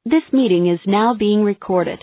This meeting is now being recorded.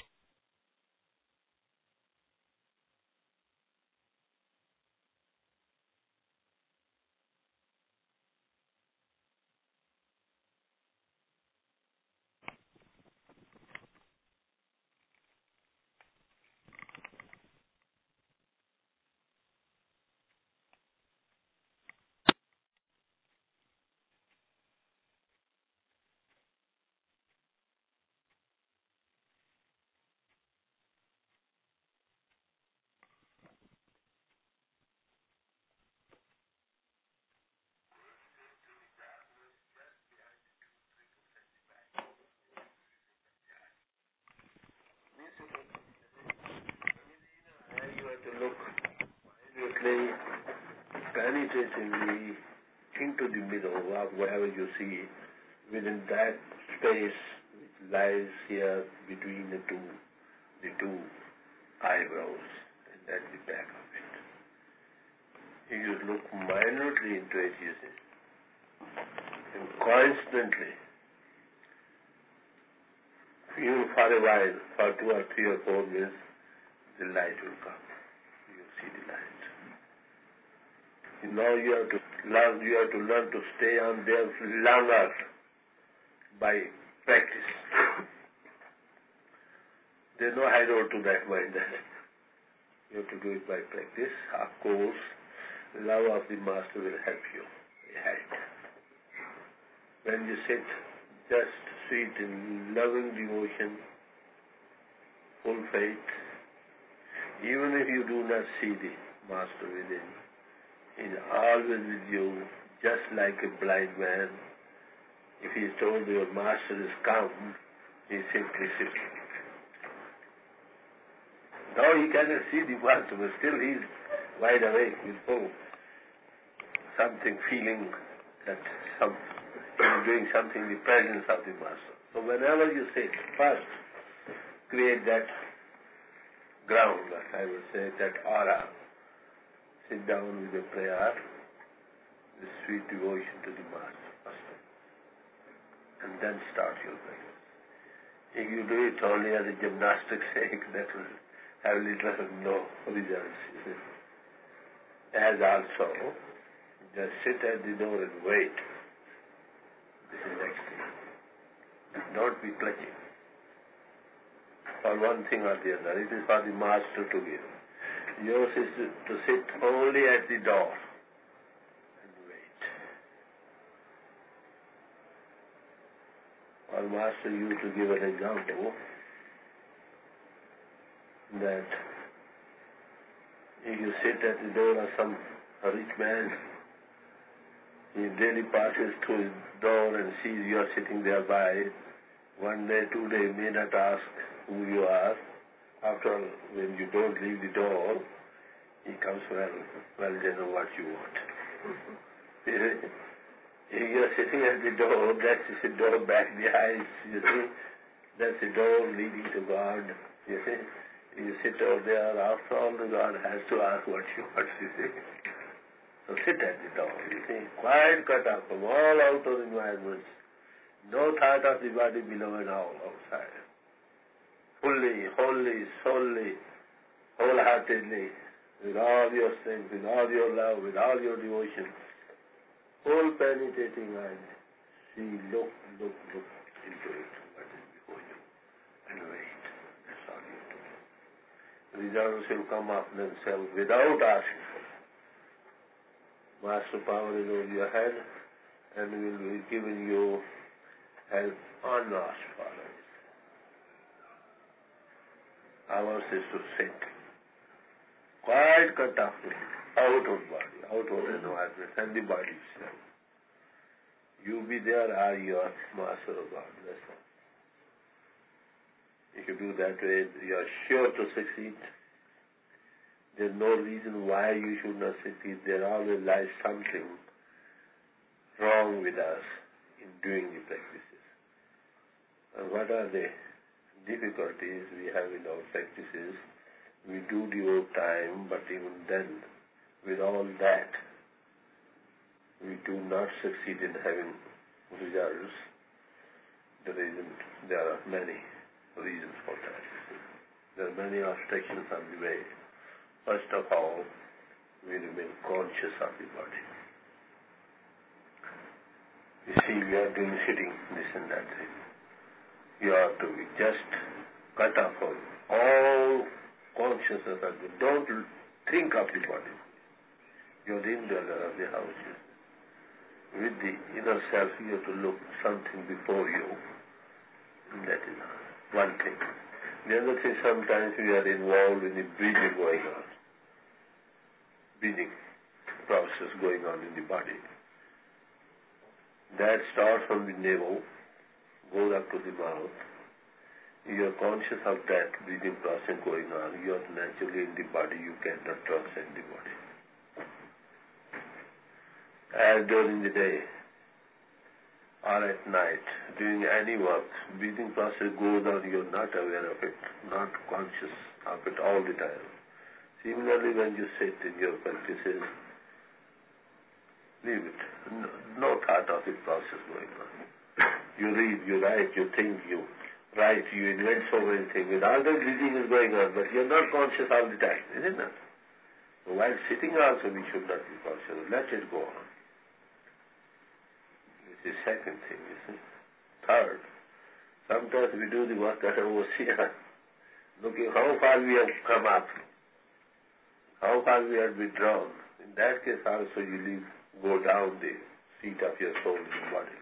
You have to look minutely, penetratingly into the middle of wherever you see, within that space which lies here between the two eyebrows, and that's the back of it. You look minutely into it, you see, and constantly, even for a while, for 2 or 3 or 4 minutes, the light will come. You see the light. Now you have to learn to stay on there longer by practice. There's no high road to that mind. You have to do it by practice. Of course, love of the Master will help you ahead. When you sit just sweet in loving devotion, full faith, even if you do not see the Master within, he is always with you, just like a blind man. If he is told your Master is come, he simply sits. Now he cannot see the Master, but still he is wide awake with full something, feeling that he is doing something in the presence of the Master. So whenever you sit, first create that ground, I would say, that aura. Sit down with a prayer, with sweet devotion to the Master, and then start your practice. If you do it only as a gymnastic sake, that will have little or no results. As also, just sit at the door and wait. This is next thing. And don't be clutching for one thing or the other. It is for the Master to give. Yours is to sit only at the door and wait. Our Master used to give an example that if you sit at the door of some rich man, he daily passes through his door and sees you are sitting there by. 1 day, 2 days, may not ask who you are. After all, when you don't leave the door, he comes, well, they know what you want. If you're sitting at the door, that's the door back the eyes, you see. That's the door leading to God, you see. You sit over there, after all, the God has to ask what you want, you see. So sit at the door, you see. Quite cut off from all outer environments. No thought of the body below and all outside. Fully, wholly, solely, wholeheartedly, with all your strength, with all your love, with all your devotion, full penetrating eyes, see, look into it, what is before you, and wait. That's all you have to do. Results will come of themselves without asking. Master power is over your head and will be giving you help unasked for it. Ours is to sit, quite cut off, outward body, outward environment, and the body itself. You be there, are your Master of God. That's all. If you do that way, you are sure to succeed. There's no reason why you should not succeed. There always lies something wrong with us in doing the practices. And what are they? Difficulties we have in our practices. We do devote time, but even then, with all that, we do not succeed in having results There are many reasons for that. There are many obstructions on the way. First of all, we remain conscious of the body. You see, we are doing sitting, this and that thing. You have to be just cut off all consciousness of it. Don't think of the body. You're the indweller of the house. With the inner self, you have to look something before you. And that is one thing. The other thing, sometimes we are involved in the breathing going on. Breathing process going on in the body. That starts from the navel, goes up to the mouth. You are conscious of that breathing process going on. You are naturally in the body. You cannot transcend the body. As during the day or at night, doing any work, breathing process goes on. You are not aware of it, not conscious of it all the time. Similarly, when you sit in your practices, leave it. No thought of the process going on. You read, you write, you think, you write, you invent so many things. And all the breathing is going on, but you are not conscious all the time, isn't it? So while sitting also, we should not be conscious. Let it go on. This is second thing, you see. Third, sometimes we do the work at overseer, looking how far we have come up, how far we have withdrawn. In that case also you go down the seat of your soul in the body.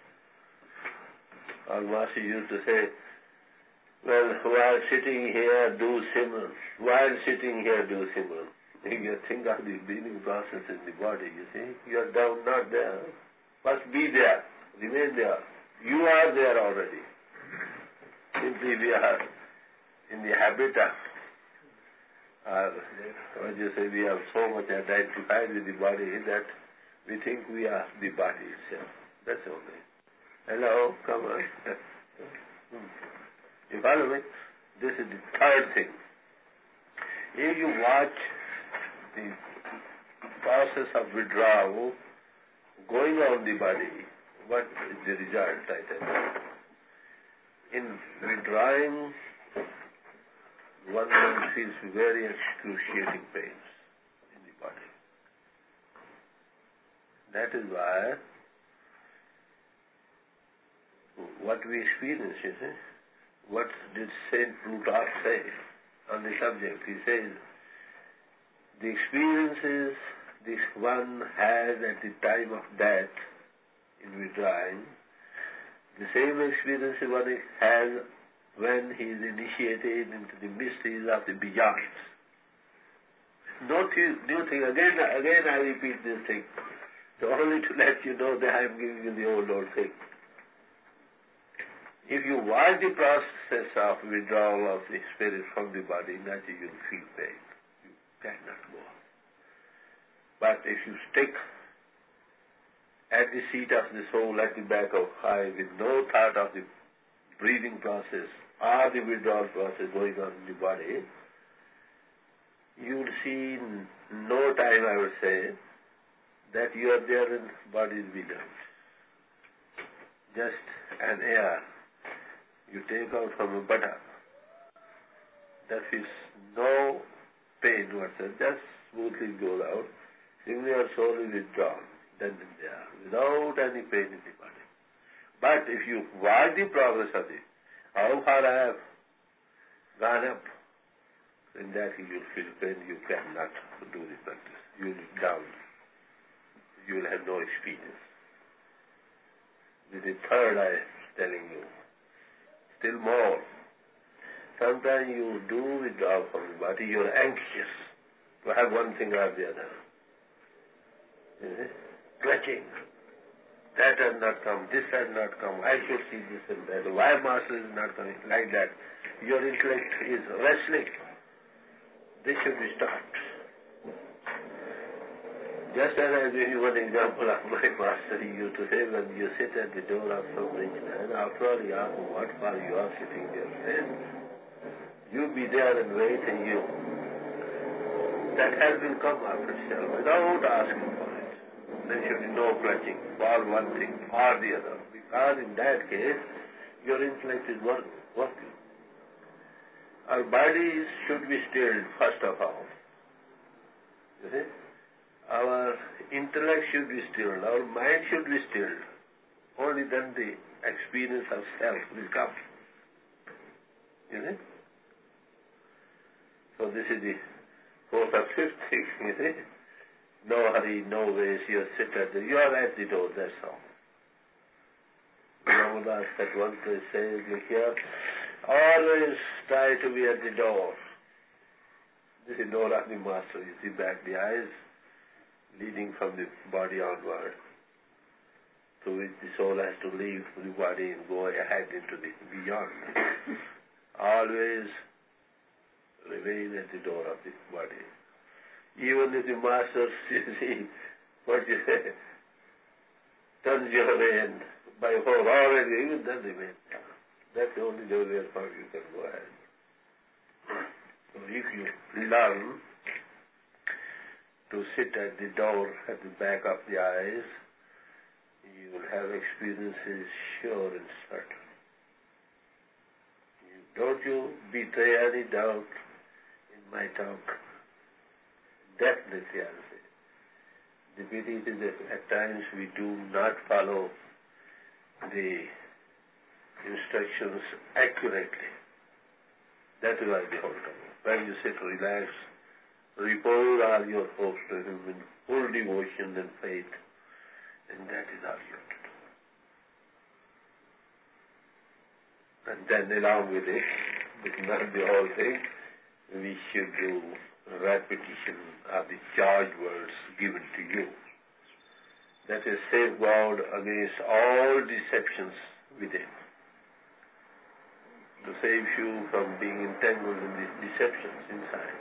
Our master used to say, well, while sitting here, do Simran. While sitting here, do Simran. If you think of the breathing process in the body, you see, you are down, not there. First be there, remain there. You are there already. Simply we are in the habit of, what you say, we are so much identified with the body that we think we are the body itself. That's all right. Hello, come on. You follow me? This is the third thing. If you watch the process of withdrawal going on the body, what is the result, I tell you? In withdrawing, one feels very excruciating pains in the body. That is why what we experience, you see, what did Saint Plutarch say on the subject? He says, the experiences this one has at the time of death in withdrawing, the same experience one has when he is initiated into the mysteries of the beyond. New thing, again I repeat this thing, only to let you know that I am giving you the old thing. If you watch the process of withdrawal of the spirit from the body, naturally you will feel pain. You cannot go on. But if you stick at the seat of the soul, at the back of high, with no thought of the breathing process or the withdrawal process going on in the body, you will see in no time, I would say, that you are there and body is without. Just an air you take out from a buttock, that feels no pain whatsoever, just smoothly goes out. Simply your soul is withdrawn, then and there, without any pain in the body. But if you watch the progress of it, how far I have gone up, in that you will feel pain, you cannot do the practice. You will be down. You will have no experience. This is the third I am telling you. Still more. Sometimes you do withdraw from the body, you are anxious to have one thing or the other. Clutching. That has not come, this has not come, I should see this and that. Why master is not coming? Like that. Your intellect is wrestling. This should be stopped. Just as I give you one example of my master, he used to say, when you sit at the door of some rich man, after all he asks what for you are sitting there, then you be there and wait and you. That has will come of itself without asking for it. There should be no clutching for one thing or the other. Because in that case, your intellect is working. Our bodies should be stilled first of all. You see? Our intellect should be stilled. Our mind should be stilled. Only then the experience of self will come. You see? So this is the fourth or fifth thing, you see? No hurry, no waste, you you are at the door, that's all. Ramadas at one place says, look here, always try to be at the door. This is door of the master, you see back the eyes, leading from the body onward, through which the soul has to leave the body and go ahead into the beyond. Always remain at the door of the body. Even if the master, you see, what you say, turns your way and by force already, even then remain. That's the only door where you can go ahead. So if you learn to sit at the door, at the back of the eyes, you will have experiences sure and certain. Don't you betray any doubt in my talk. Definitely, I will say. The pity is that at times we do not follow the instructions accurately. That is why the whole time. When you sit, relax, repose all your hopes to Him in full devotion and faith, and that is all you have to do. And then along with it, but not the whole thing, we should do repetition of the charged words given to you. That is safeguard against all deceptions within. To save you from being entangled in these deceptions inside.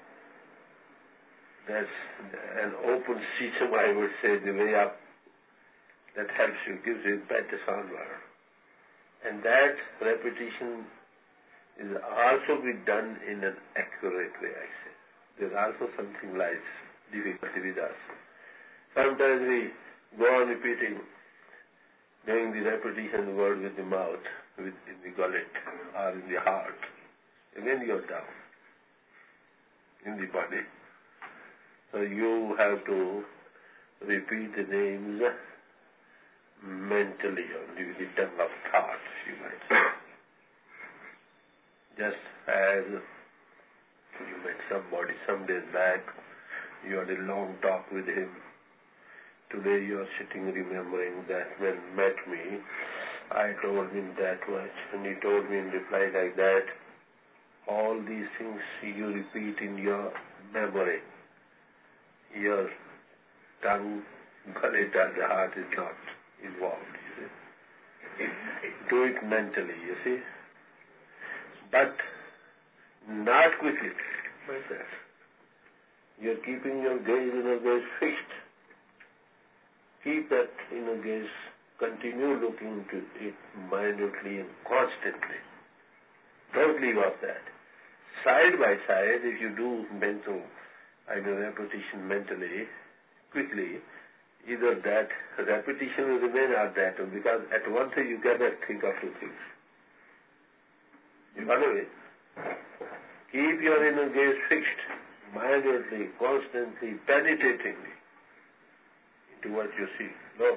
That's an open system, I would say, the way up that helps you, gives you better onward. And that repetition is also be done in an accurate way, I say. There's also something like difficulty with us. Sometimes we go on repeating, doing the repetition word with the mouth, in the gullet, or in the heart. Again you're down in the body. So you have to repeat the names mentally, only with the tongue of thought, you might say. Just as you met somebody some days back, you had a long talk with him. Today you are sitting remembering that when met me, I told him that much, and he told me in reply like that. All these things you repeat in your memory. Your tongue, gullet, and the heart is not involved, you see. Do it mentally, you see. But not quickly, like that. You're keeping your inner gaze fixed. Keep that inner gaze, continue looking to it minutely and constantly. Don't leave off that. Side by side, if you do mental, repetition mentally, quickly, either that repetition will remain or that, because at one thing you cannot think of two things. You follow it? Keep your inner gaze fixed, minutely, constantly, penetratingly into what you see.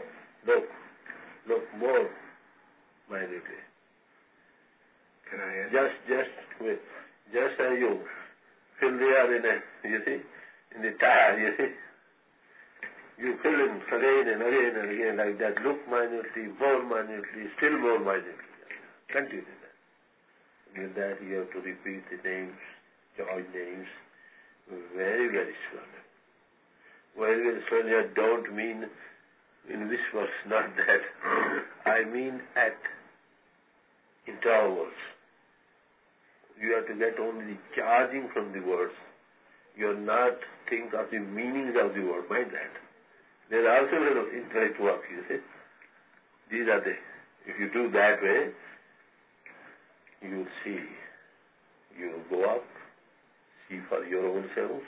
Look more minutely. Can I ask? Just as you fill the air in the tire, you see. You fill in again and again and again like that. Look minutely, more minutely, still more minutely. Continue that. With that you have to repeat the names, joint names, very, very slowly. Very, very slowly. I don't mean in whispers, not that. I mean at intervals. You have to get only the charging from the words. You are not think of the meanings of the word. Mind that. There is also a little intellect work, you see. These are if you do that way, you will see. You will go up, see for your own selves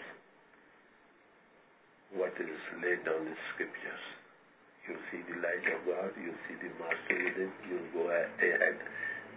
what is laid down in scriptures. You will see the light of God, you will see the Master within, you will go ahead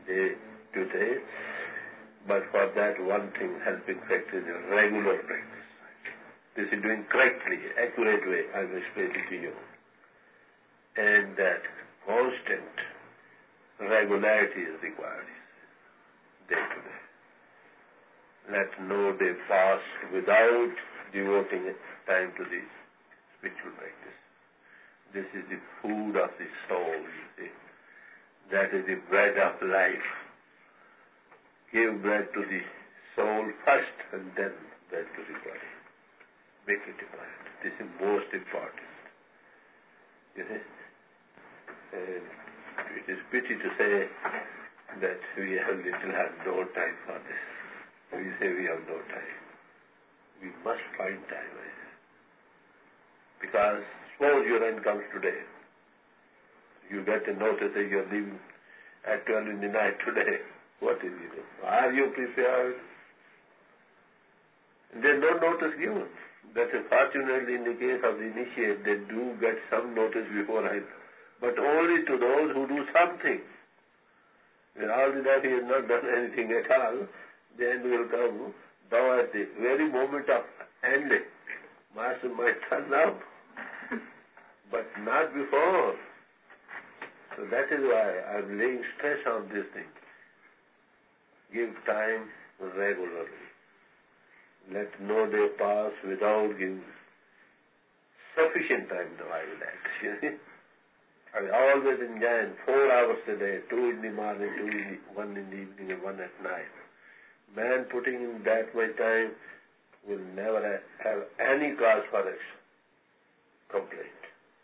day to day. But for that, one thing helping factor is regular practice. This is doing correctly, accurate way, I will explain it to you. And that constant regularity is required, day to day. Let no day pass without devoting time to this spiritual practice. This is the food of the soul, you see. That is the bread of life. Give bread to the soul first and then bread to the body. Make it divine. This is most important. You see? And it is pity to say that we have no time for this. We say we have no time. We must find time. Because suppose your end comes today. You get a notice that you are leaving at 12 in the night today. What is it? Are you prepared? There is no notice given. That is fortunately in the case of the initiate, they do get some notice beforehand. But only to those who do something. When all the life he has not done anything at all, the end will come. Now at the very moment of ending, Master might turn up. But not before. So that is why I am laying stress on this thing. Give time regularly. Let no day pass without giving sufficient time, now I will add. I always enjoy 4 hours a day, 2 in the morning, 1 in the evening, and 1 at night. Man putting in that much time will never have any cause for complaint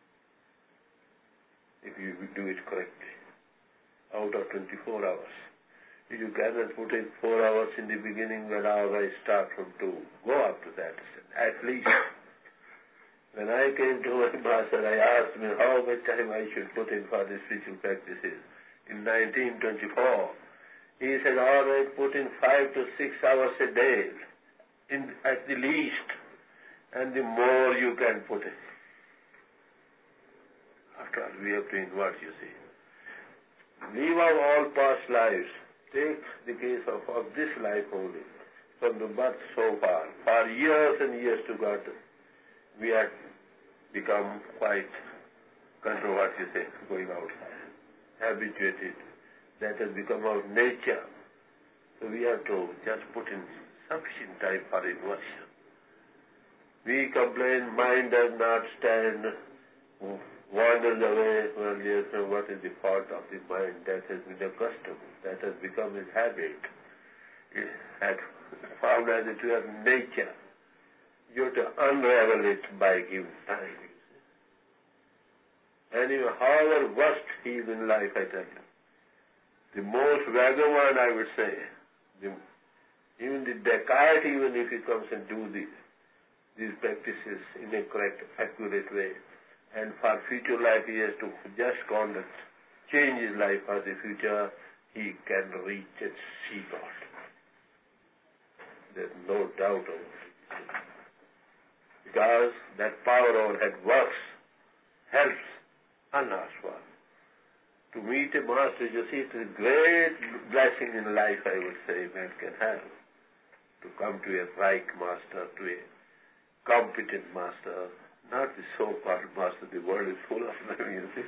if you do it correctly. Out of 24 hours. If you cannot put in 4 hours in the beginning, well, I start from 2. Go up to that, at least. When I came to my master, I asked him how much time I should put in for the spiritual practices. In 1924, he said, all right, put in 5 to 6 hours a day, at the least, and the more you can put in. After all, we have to invert, you see. Leave out all past lives. Take the case of this life only, from the birth so far. For years and years to God, we have become quite going outside, habituated. That has become our nature. So we have to just put in sufficient time for inversion. We complain, mind does not stand, wanders away. Well, yes, what is the fault of the mind? That has been a custom. That has become his habit. It had found as it were nature. You have to unravel it by giving time. Anyway, however worst he is in life, I tell you, the most vagabond, I would say, even the Descartes, even if he comes and do these practices in a correct, accurate way, and for future life he has to just change his life for the future, he can reach and see God. There's no doubt of it. Because that power overhead works, helps, unasked for. To meet a master, you see, it is a great blessing in life, I would say, man can have. To come to a right master, to a competent master, not the so-called master, the world is full of them, you see.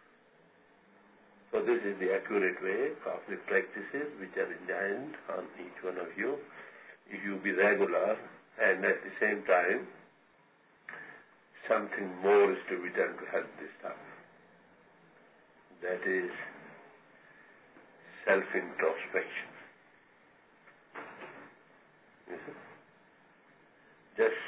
So this is the accurate way of the practices which are enjoined on each one of you. If you be regular, and at the same time, something more is to be done to help this stuff. That is self-introspection. Just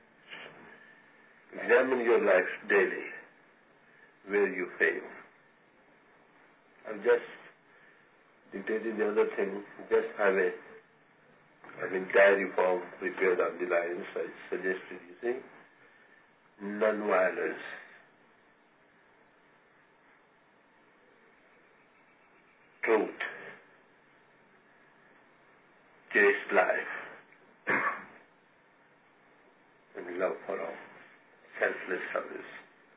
examine your life daily, where you fail. I've just dictated the other thing, just have a diary form prepared on the lines I suggested, you see. Non-violence. Truth. Chaste life. And love for all. Selfless service.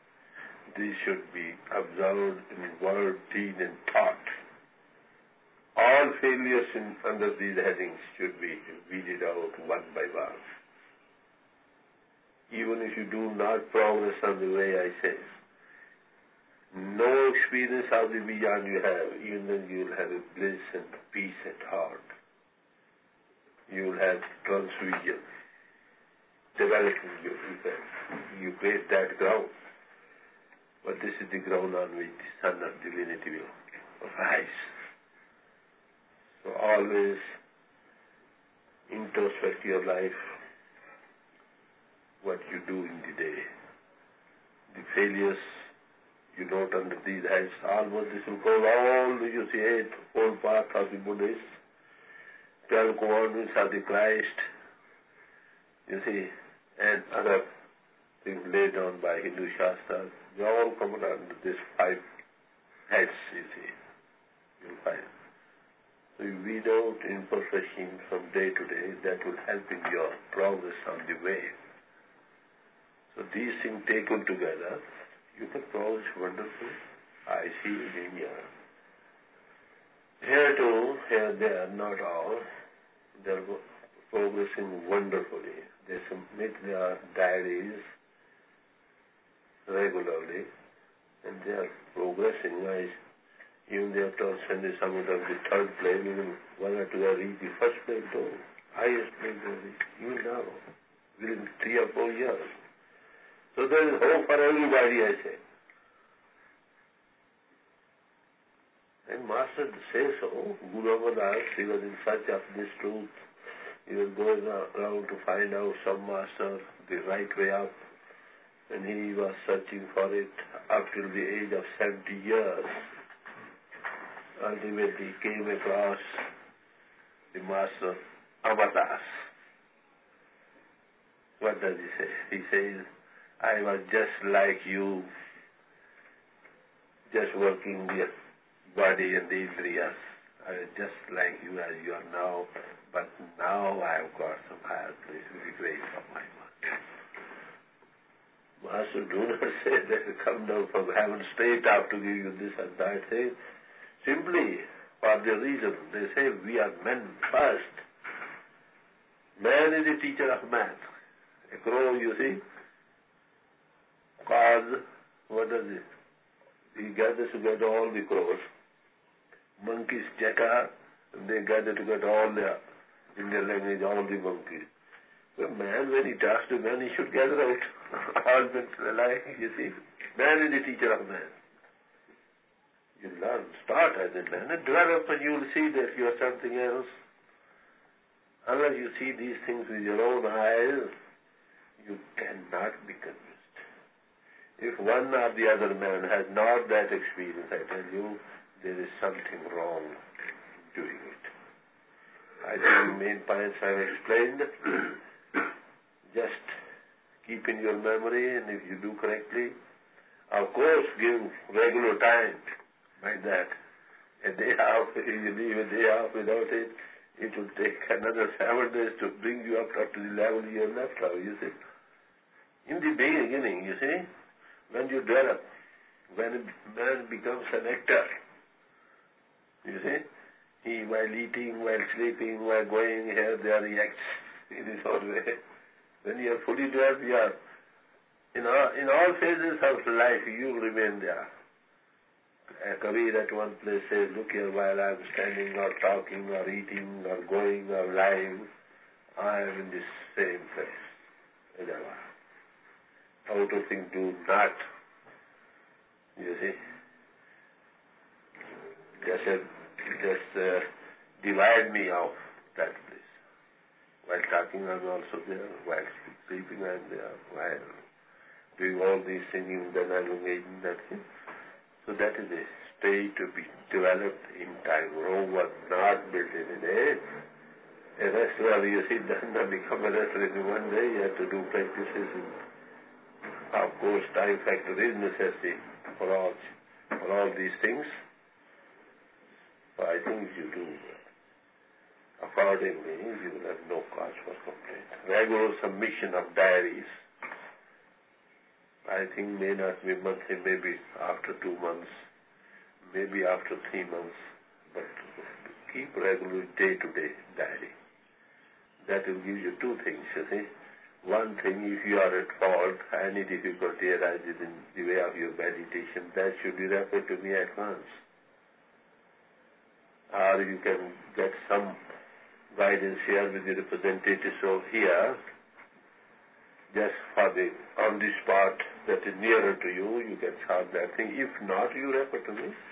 These should be observed in word, deed, and thought failures under these headings should be weeded out one by one. Even if you do not progress on the way I say, no experience of the beyond you have, even then you will have a bliss and peace at heart. You will have transvision, developing your effect. You create that ground. But this is the ground on which the sun of divinity will rise. So always introspect your life, what you do in the day. The failures you note under these heads, almost this will go all, you see, eightfold path of the Buddhists, 12 commandments of the Christ, you see, and other things laid down by Hindu Shastras. They all come under these 5 heads, you see. You'll find. So you weed out imperfection from day to day. That will help in your progress on the way. So these things taken together, you can progress wonderfully. I see in India. Here too, here there, not all. They are progressing wonderfully. They submit their diaries regularly, and they are progressing. Even they have to send some of the third plane, even 1 or 2 are reach the first plane too. Highest plane to reach, even now, within 3 or 4 years. So there is hope for everybody, I say. And Master says so. Guru Amadas, he was in search of this truth. He was going around to find out some master, the right way up. And he was searching for it up till the age of 70 years. Ultimately, he came across the Master Amadas. What does he say? He says, I was just like you, just working the body and the indriyas. I was just like you as you are now, but now I have got some higher place with the grace of my mind. Master, do not say that you come down from heaven straight up to give you this and that. Say, simply for the reason, they say we are men first. Man is the teacher of man. A crow, you see, cause, what does it? He gathers together all the crows. Monkeys cheka, they gather together all the, in their language, all the monkeys. But man, when he talks to man, he should gather out all men alike, you see. Man is the teacher of man. You learn, start as a man, and develop, and you will see that you are something else. Unless you see these things with your own eyes, you cannot be convinced. If one or the other man has not that experience, I tell you, there is something wrong doing it. I think the main points I have explained. Just keep in your memory, and if you do correctly, of course, give regular time like that. A day off, if you leave a day off without it, it will take another 7 days to bring you up to the level you have left of, you see. In the beginning, you see, when you develop, when a man becomes an actor, you see, he, while eating, while sleeping, while going here, there, he acts in his own way. When you are fully developed, you are, in all phases of life, you remain there. Kabir at one place says, look here, while I am standing or talking or eating or going or lying, I am in this same place as I was. Outer things do not, you see, just divide me off that place. While talking, I am also there. While sleeping, I am there. While doing all these things, then I am engaged in that thing. So that is a state to be developed in time. Rome was not built in a day. A restaurant, you see, does not become a restaurant in one day. You have to do practices. Of course, time factor is necessary for all these things. So I think if you do accordingly, you will have no cause for complaint. Regular submission of diaries, I think may not be monthly, maybe after 2 months, maybe after 3 months, but keep regular day-to-day diary. That will give you two things, you see. One thing, if you are at fault, any difficulty arises in the way of your meditation, that should be referred to me at once. Or you can get some guidance here with the representatives of here, just for the on the spot that is nearer to you, you can solve that thing. If not, you refer to me.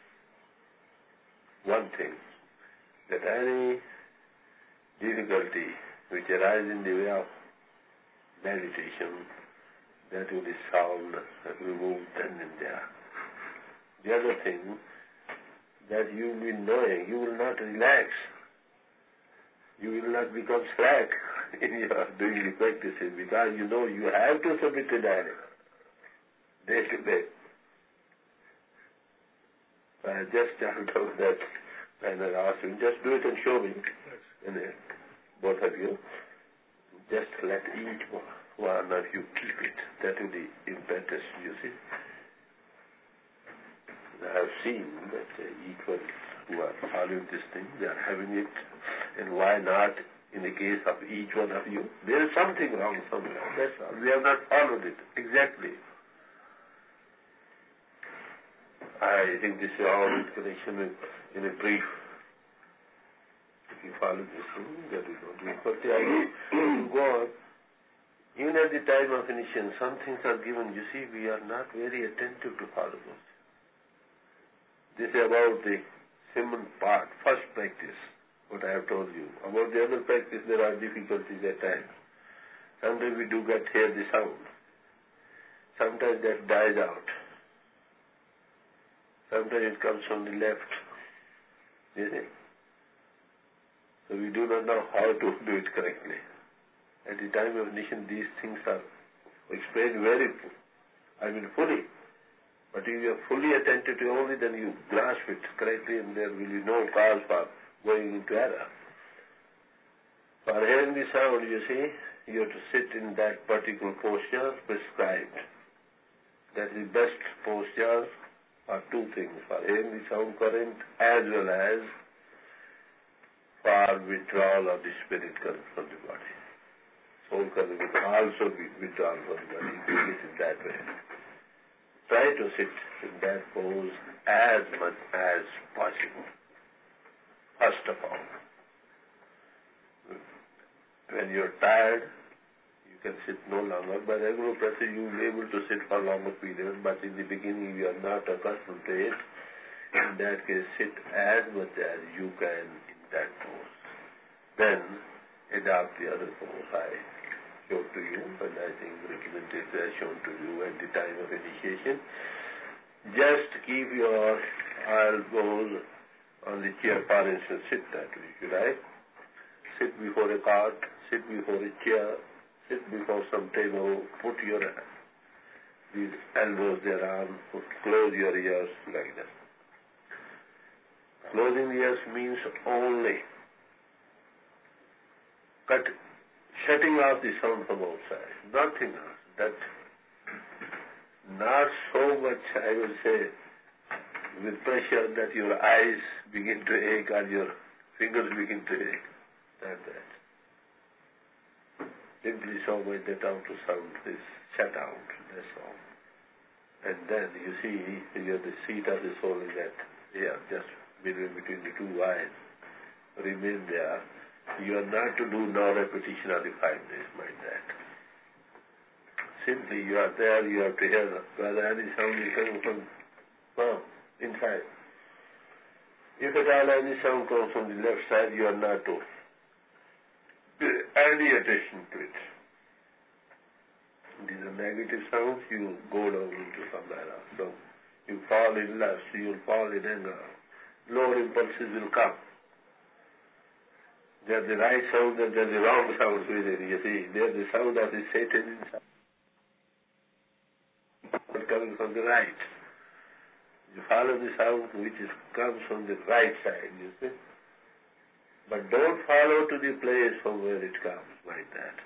One thing, that any difficulty which arises in the way of meditation, that will be solved, removed then and there. The other thing, that you will be knowing, you will not relax. You will not become slack in your doing the practices, because you know you have to submit a diary day to day. I just told that and I asked him, just do it and show me. And both of you, just let each one of you keep it. That will be impetus, you see. I have seen that each one who are following this thing, they are having it. And why not in the case of each one of you? There is something wrong somewhere. That's all. We have not followed it exactly. I think this is all in connection with, in a brief. If you follow this thing, that is not good. But the idea to go on, even at the time of initiation, some things are given. You see, we are not very attentive to follow those. This is about the Simon part, first practice, what I have told you. About the other practice, there are difficulties at times. Sometimes we do get hear the sound. Sometimes that dies out. Sometimes it comes from the left. You see? So we do not know how to do it correctly. At the time of initiation, these things are explained fully. But if you are fully attentive to only, then you grasp it correctly and there will be no cause for going into error. For hearing the sound, you see, you have to sit in that particular posture prescribed. That is the best posture for two things, for hearing the sound current as well as for withdrawal of the spirit current from the body. Soul current will also be withdrawn from the body if you sit in that way. Try to sit in that pose as much as possible. First of all, when you're tired, you can sit no longer. By regular practice, you will be able to sit for longer periods, but in the beginning, you are not accustomed to it. In that case, sit as much as you can in that pose. Then, adopt the other pose I showed to you, and I think representatives are shown to you at the time of initiation. Just keep your elbows on the chair, for instance, sit that way, should I? Sit before a cot, sit before a chair, sit before some table, put your these elbows thereon, close your ears like that. Closing the ears means only shutting off the sound from outside, nothing else. That not so much, I will say, with pressure that your eyes begin to ache or your fingers begin to ache. Not that. Simply so much that outer sound is shut out, that's all. And then you see, the seat of the soul is that here, just between the two eyes. Remain there. You are not to do no repetition of the 5 days, mind that. Simply you are there, you have to hear whether any sound is coming from inside. If at all any sound comes from the left side, you are not to pay any attention to it. These are negative sounds, you go down into somewhere else. So you fall in lust, you will fall in anger. Lower impulses will come. There are the right sound and there are the wrong sounds within. You see, there is the sound of the Satan inside, coming from the right. You follow the sound which comes from the right side, you see. But don't follow to the place from where it comes, like that.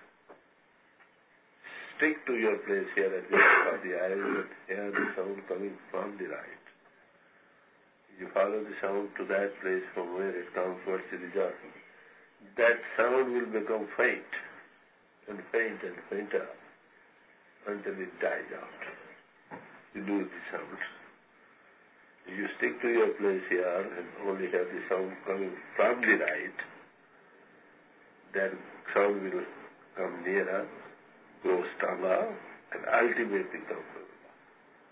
Stick to your place here at the end of the eyes and hear the sound coming from the right. You follow the sound to that place from where it comes, what's the result? That sound will become faint and faint and fainter until it dies out. You lose the sound. If you stick to your place here and only have the sound coming from the right, that sound will come nearer, grow stronger, and ultimately come to the Lord.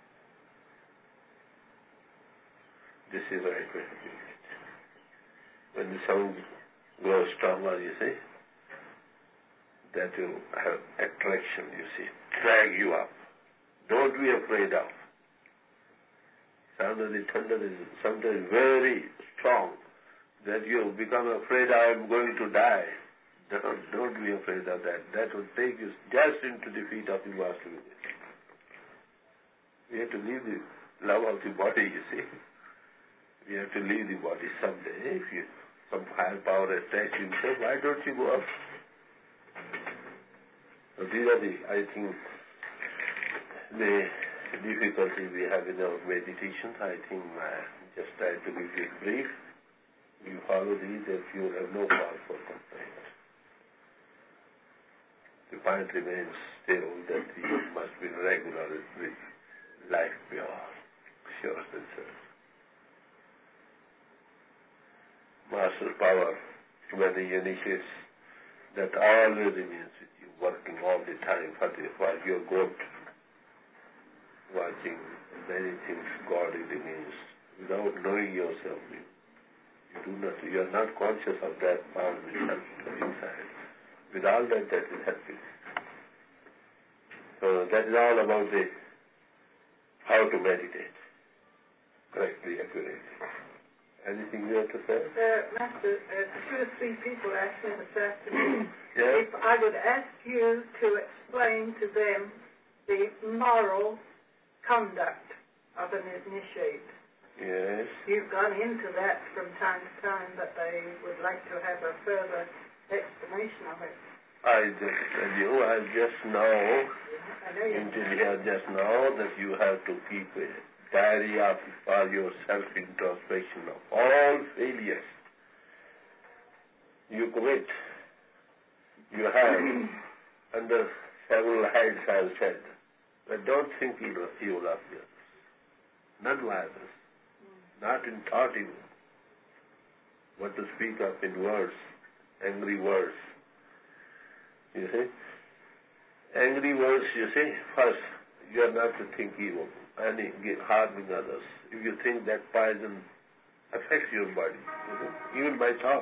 This is the right way to do it. When the sound grows stronger, you see, that will have attraction, you see, drag you up. Don't be afraid of. Sound of the thunder is sometimes very strong, that you become afraid, I am going to die. Don't be afraid of that. That will take you just into the feet of the Master. We have to leave the love of the body, you see. We have to leave the body someday. If some higher power attacks you, say, why don't you go up? So these are I think, the difficulties we have in our meditation. I think just try to give you brief. You follow these, that you will have no cause for complaint. The point remains still that you must be regular with life pure, sure and certain. Master power, when he initiates, that always remains with you, working all the time while you are good, watching many things God remains. Without knowing yourself, you are not conscious of that power inside. With all that is helping. So that is all about how to meditate correctly, accurately. Anything you have to say? Master, 2 or 3 people asked me this afternoon yes? if I would ask you to explain to them the moral conduct of an initiate. Yes. You've gone into that from time to time, but they would like to have a further explanation of it. I just tell you, I just know, that you have to keep a diary of for your self-introspection of all failures you commit. You have, under several heads I have said, but don't think evil of others. None of others. Not in thought even. What to speak of in words, angry words. You see? Angry words, you see, first, you are not to think evil, any harming others. If you think that poison affects your body, even by thought.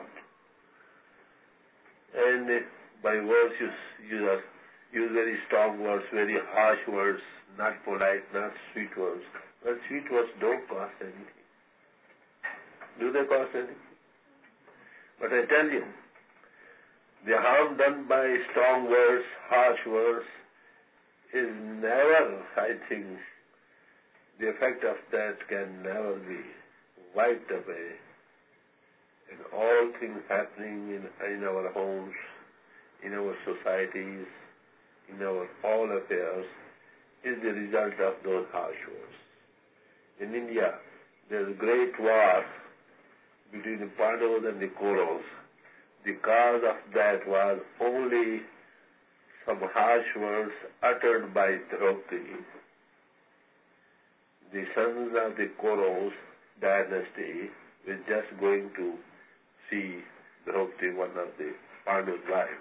And by words, you use very strong words, very harsh words, not polite, not sweet words. But sweet words don't cost anything. Do they cost anything? But I tell you, the harm done by strong words, harsh words, is never, I think, the effect of that can never be wiped away. And all things happening in our homes, in our societies, in our all affairs, is the result of those harsh words. In India, there is a great war between the Pandavas and the Kauravas. The cause of that was only some harsh words uttered by Draupadi. The sons of the Kauravas dynasty were just going to see Draupadi, one of the Pandavas' wives.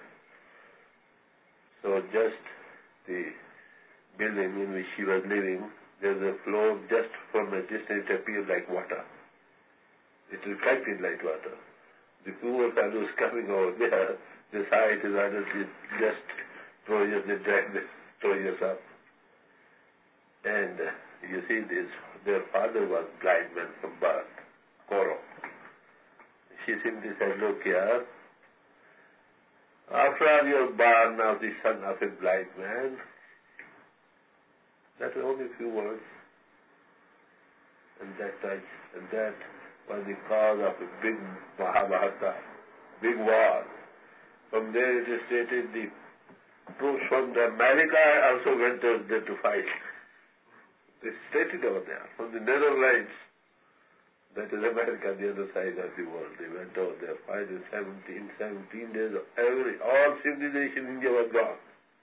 So just the building in which she was living, there's a floor just from a distance, it appeared like water. It reflected like water. The poor fellows coming over there, the sight is others, just throw yours up. And you see this, their father was blind man from birth, Kaurav. She simply said, look here, after all you are born of the son of a blind man, that was only a few words. And that was the cause of a big Mahabharata, big war. From there it is stated the troops from the America also went there to fight. They stated over there, from the Netherlands, That is America, the other side of the world. They went over there, 17 days. All civilization in India was gone.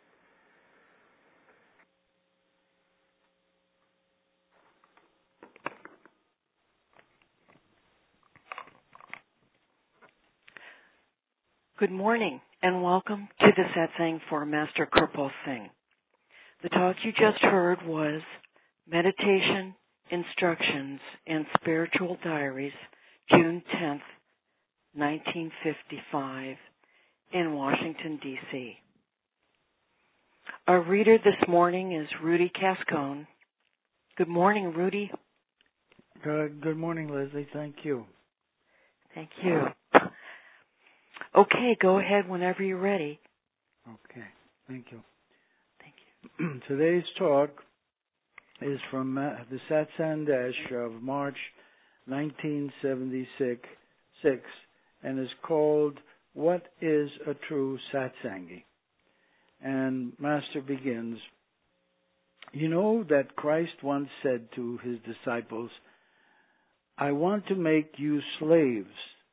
Good morning and welcome to the Satsang for Master Kirpal Singh. The talk you just heard was Meditation, Instructions, and Spiritual Diaries, June 10th, 1955, in Washington, D.C. Our reader this morning is Rudy Cascone. Good morning, Rudy. Good morning, Leslie. Thank you. Thank you. Okay, go ahead whenever you're ready. Okay, thank you. Thank you. Today's talk is from the Satsang Dash of March 1976 and is called What is a True Satsangi? And Master begins, you know that Christ once said to his disciples, I want to make you slaves,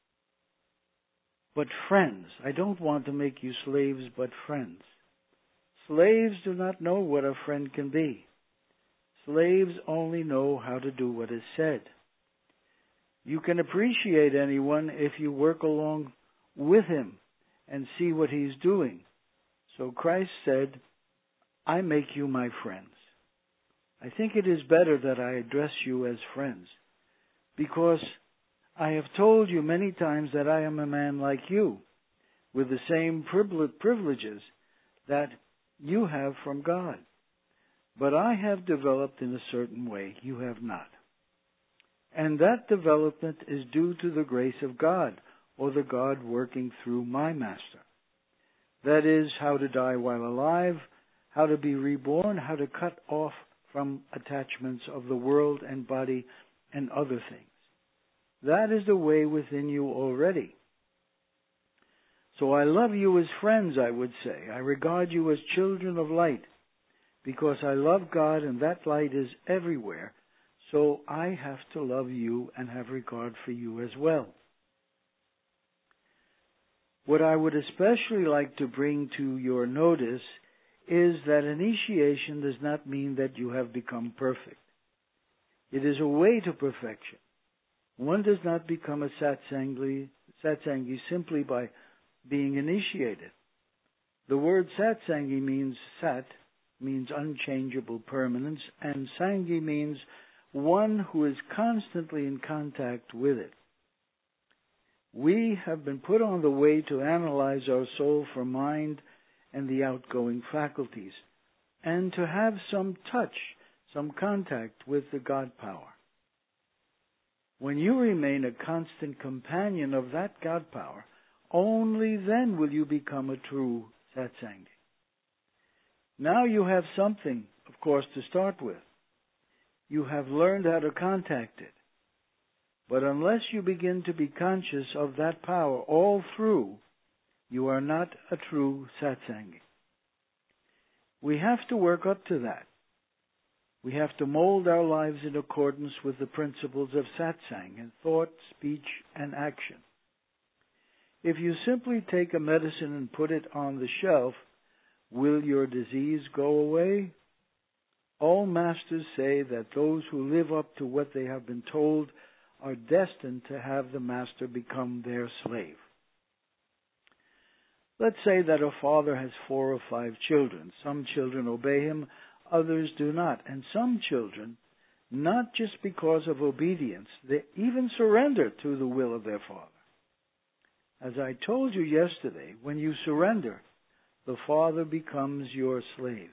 but friends. I don't want to make you slaves, but friends. Slaves do not know what a friend can be. Slaves only know how to do what is said. You can appreciate anyone if you work along with him and see what he's doing. So Christ said, I make you my friends. I think it is better that I address you as friends, because I have told you many times that I am a man like you, with the same privileges that you have from God. But I have developed in a certain way, you have not. And that development is due to the grace of God, or the God working through my Master. That is, how to die while alive, how to be reborn, how to cut off from attachments of the world and body and other things. That is the way within you already. So I love you as friends, I would say. I regard you as children of light, because I love God and that light is everywhere. So I have to love you and have regard for you as well. What I would especially like to bring to your notice is that initiation does not mean that you have become perfect. It is a way to perfection. One does not become a satsangi simply by being initiated. The word satsangi means sat, means unchangeable permanence, and sangi means one who is constantly in contact with it. We have been put on the way to analyze our soul for mind and the outgoing faculties, and to have some touch, some contact with the God power. When you remain a constant companion of that God power, only then will you become a true satsangi. Now you have something, of course, to start with. You have learned how to contact it. But unless you begin to be conscious of that power all through, you are not a true satsangi. We have to work up to that. We have to mold our lives in accordance with the principles of satsang in thought, speech, and action. If you simply take a medicine and put it on the shelf, will your disease go away? All masters say that those who live up to what they have been told are destined to have the master become their slave. Let's say that a father has 4 or 5 children. Some children obey him, others do not. And some children, not just because of obedience, they even surrender to the will of their father. As I told you yesterday, when you surrender, the father becomes your slave.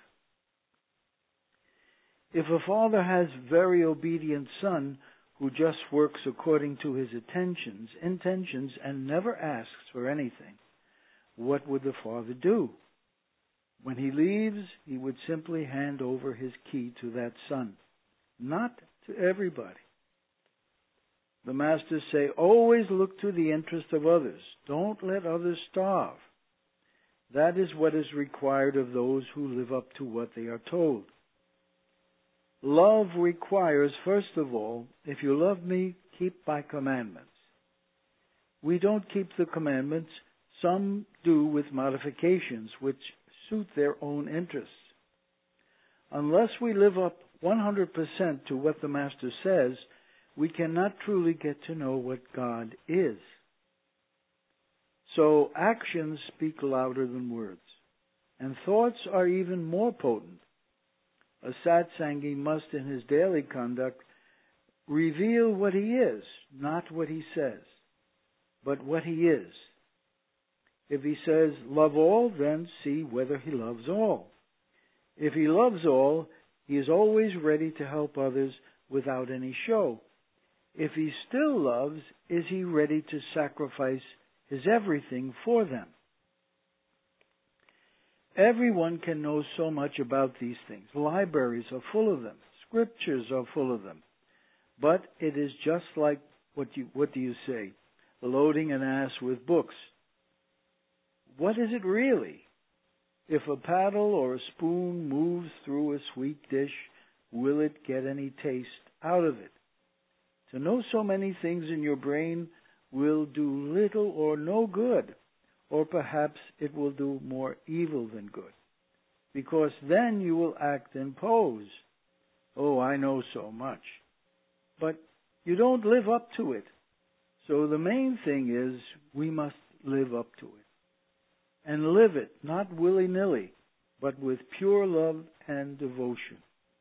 If a father has a very obedient son who just works according to his intentions, and never asks for anything, what would the father do? When he leaves, he would simply hand over his key to that son, not to everybody. The masters say, always look to the interest of others. Don't let others starve. That is what is required of those who live up to what they are told. Love requires, first of all, if you love me, keep my commandments. We don't keep the commandments. Some do with modifications which suit their own interests. Unless we live up 100% to what the Master says, we cannot truly get to know what God is. So actions speak louder than words, and thoughts are even more potent. A satsangi must, in his daily conduct, reveal what he is, not what he says, but what he is. If he says, love all, then see whether he loves all. If he loves all, he is always ready to help others without any show. If he still loves, is he ready to sacrifice his everything for them? Everyone can know so much about these things. Libraries are full of them. Scriptures are full of them. But it is just like, what do you say? Loading an ass with books. What is it really? If a paddle or a spoon moves through a sweet dish, will it get any taste out of it? To know so many things in your brain will do little or no good, or perhaps it will do more evil than good, because then you will act and pose. Oh, I know so much. But you don't live up to it. So the main thing is we must live up to it. And live it, not willy-nilly, but with pure love and devotion.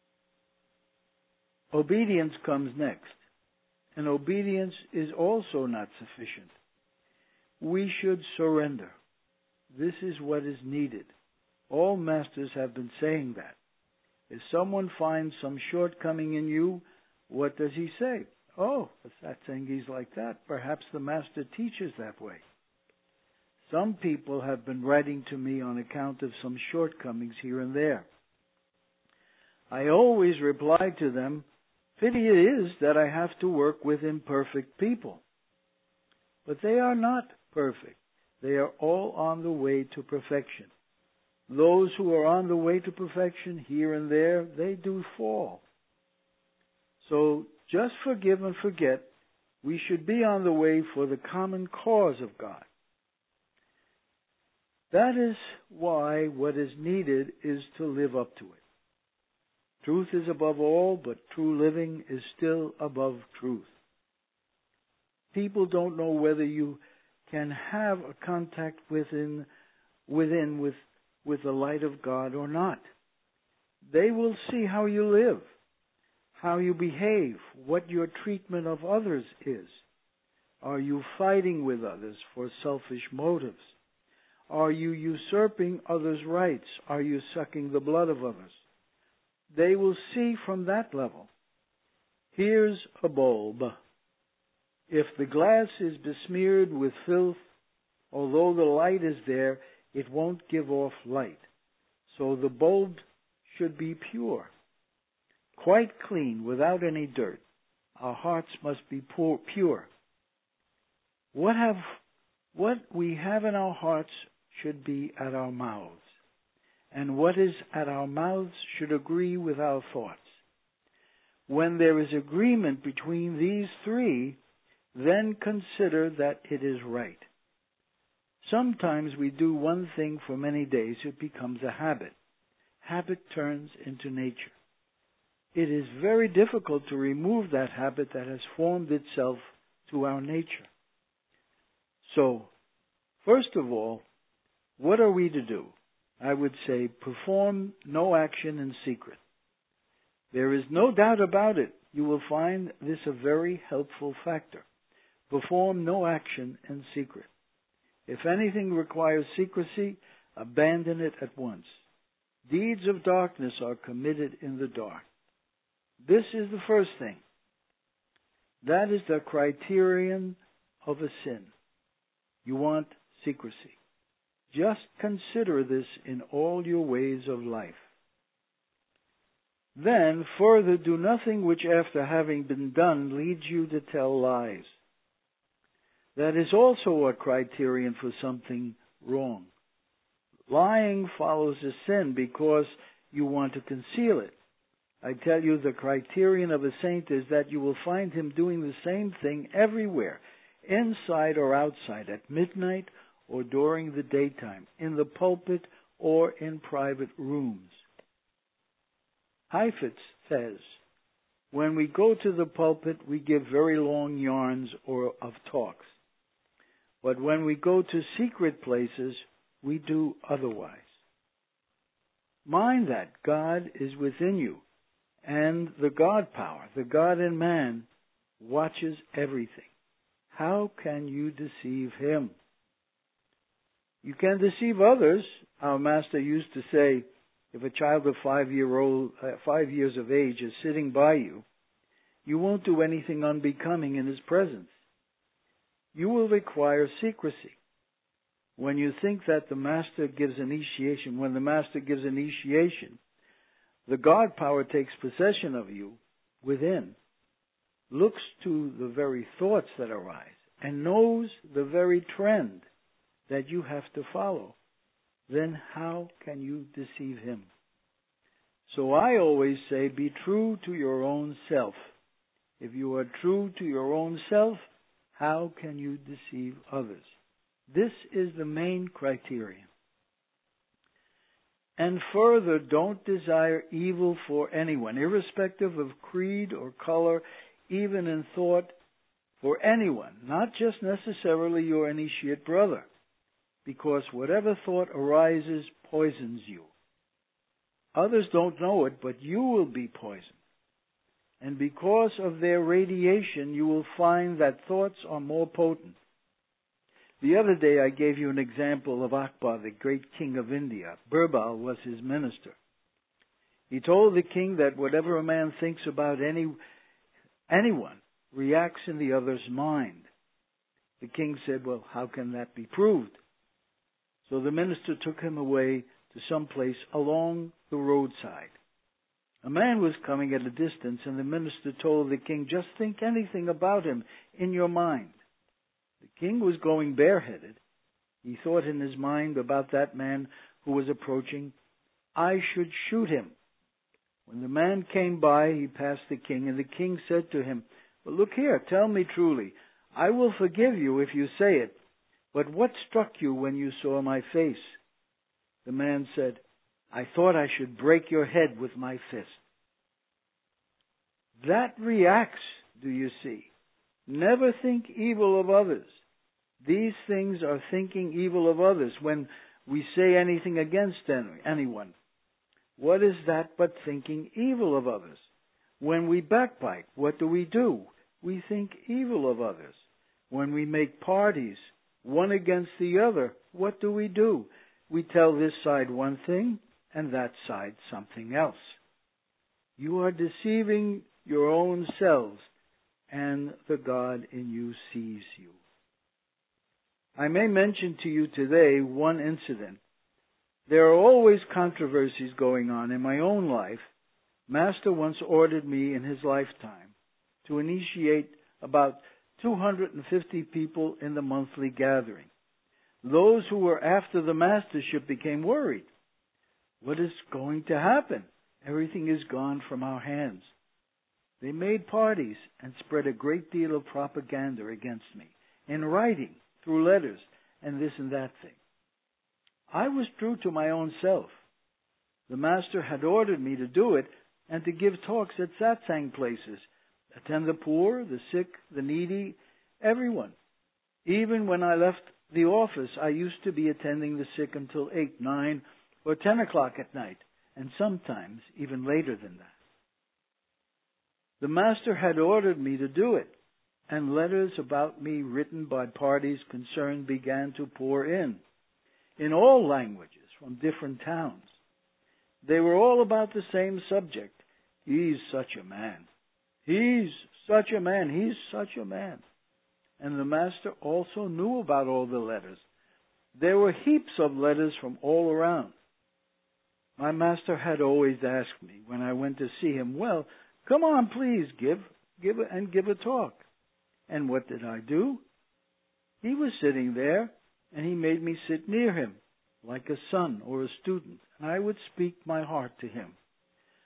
Obedience comes next. And obedience is also not sufficient. We should surrender. This is what is needed. All masters have been saying that. If someone finds some shortcoming in you, what does he say? Oh, if satsangi's like that, perhaps the master teaches that way. Some people have been writing to me on account of some shortcomings here and there. I always reply to them, pity it is that I have to work with imperfect people. But they are not perfect. They are all on the way to perfection. Those who are on the way to perfection, here and there, they do fall. So just forgive and forget. We should be on the way for the common cause of God. That is why what is needed is to live up to it. Truth is above all, but true living is still above truth. People don't know whether you can have a contact with the light of God or not. They will see how you live, how you behave, what your treatment of others is. Are you fighting with others for selfish motives? Are you usurping others' rights? Are you sucking the blood of others? They will see from that level. Here's a bulb. If the glass is besmeared with filth, although the light is there, it won't give off light. So the bulb should be pure, quite clean, without any dirt. Our hearts must be pure. What we have in our hearts should be at our mouths, and what is at our mouths should agree with our thoughts. When there is agreement between these three, then consider that it is right. Sometimes we do one thing for many days, it becomes a habit. Habit turns into nature. It is very difficult to remove that habit that has formed itself to our nature. So, first of all, what are we to do? I would say, perform no action in secret. There is no doubt about it. You will find this a very helpful factor. Perform no action in secret. If anything requires secrecy, abandon it at once. Deeds of darkness are committed in the dark. This is the first thing. That is the criterion of a sin. You want secrecy. Just consider this in all your ways of life. Then, further, do nothing which after having been done leads you to tell lies. That is also a criterion for something wrong. Lying follows a sin because you want to conceal it. I tell you, the criterion of a saint is that you will find him doing the same thing everywhere, inside or outside, at midnight or during the daytime, in the pulpit or in private rooms. Heifetz says, when we go to the pulpit, we give very long yarns or of talks. But when we go to secret places, we do otherwise. Mind that God is within you, and the God power, the God in man, watches everything. How can you deceive him? You can deceive others. Our master used to say, if a child of 5 years of age is sitting by you, you won't do anything unbecoming in his presence. You will require secrecy. When you think that the master gives initiation, the God power takes possession of you within, looks to the very thoughts that arise, and knows the very trend that you have to follow, then how can you deceive him? So I always say, be true to your own self. If you are true to your own self, how can you deceive others? This is the main criterion. And further, don't desire evil for anyone, irrespective of creed or color, even in thought, for anyone, not just necessarily your initiate brother, because whatever thought arises poisons you. Others don't know it, but you will be poisoned. And because of their radiation, you will find that thoughts are more potent. The other day I gave you an example of Akbar, the great king of India. Birbal was his minister. He told the king that whatever a man thinks about anyone reacts in the other's mind. The king said, well, how can that be proved? So the minister took him away to some place along the roadside. A man was coming at a distance, and the minister told the king, just think anything about him in your mind. The king was going bareheaded. He thought in his mind about that man who was approaching, I should shoot him. When the man came by, he passed the king, and the king said to him, well, look here, tell me truly. I will forgive you if you say it, but what struck you when you saw my face? The man said, I thought I should break your head with my fist. That reacts, do you see? Never think evil of others. These things are thinking evil of others when we say anything against anyone. What is that but thinking evil of others? When we backbite, what do? We think evil of others. When we make parties, one against the other, what do? We tell this side one thing and that side something else. You are deceiving your own selves, and the God in you sees you. I may mention to you today one incident. There are always controversies going on in my own life. Master once ordered me in his lifetime to initiate about 250 people in the monthly gathering. Those who were after the mastership became worried. What is going to happen? Everything is gone from our hands. They made parties and spread a great deal of propaganda against me, in writing, through letters, and this and that thing. I was true to my own self. The master had ordered me to do it and to give talks at satsang places, attend the poor, the sick, the needy, everyone. Even when I left the office, I used to be attending the sick until 8, 9, or 10 o'clock at night, and sometimes even later than that. The master had ordered me to do it, and letters about me written by parties concerned began to pour in all languages from different towns. They were all about the same subject. He's such a man. He's such a man. He's such a man. And the master also knew about all the letters. There were heaps of letters from all around. My master had always asked me when I went to see him, well, come on, please, give a talk. And what did I do? He was sitting there, and he made me sit near him, like a son or a student, and I would speak my heart to him.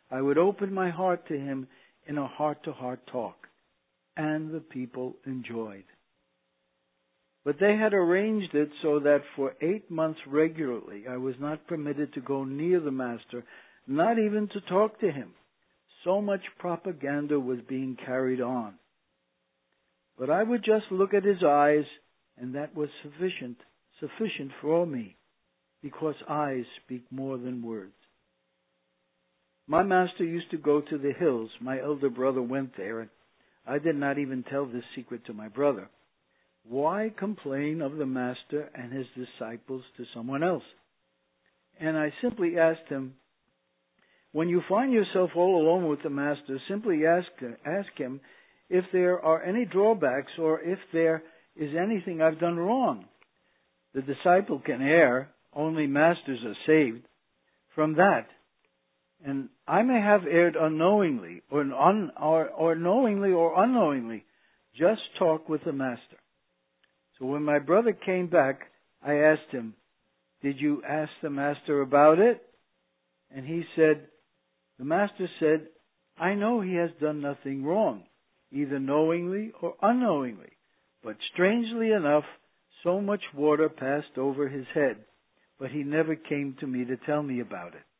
I would open my heart to him in a heart-to-heart talk. And the people enjoyed. But they had arranged it so that for 8 months regularly I was not permitted to go near the Master, not even to talk to him. So much propaganda was being carried on. But I would just look at his eyes, and that was sufficient for me, because eyes speak more than words. My Master used to go to the hills. My elder brother went there, and I did not even tell this secret to my brother. Why complain of the Master and his disciples to someone else? And I simply asked him, when you find yourself all alone with the Master, simply ask him if there are any drawbacks or if there is anything I've done wrong. The disciple can err, only masters are saved from that. And I may have erred unknowingly, or knowingly or unknowingly. Just talk with the Master. So when my brother came back, I asked him, did you ask the Master about it? And he said, the Master said, I know he has done nothing wrong, either knowingly or unknowingly. But strangely enough, so much water passed over his head, but he never came to me to tell me about it.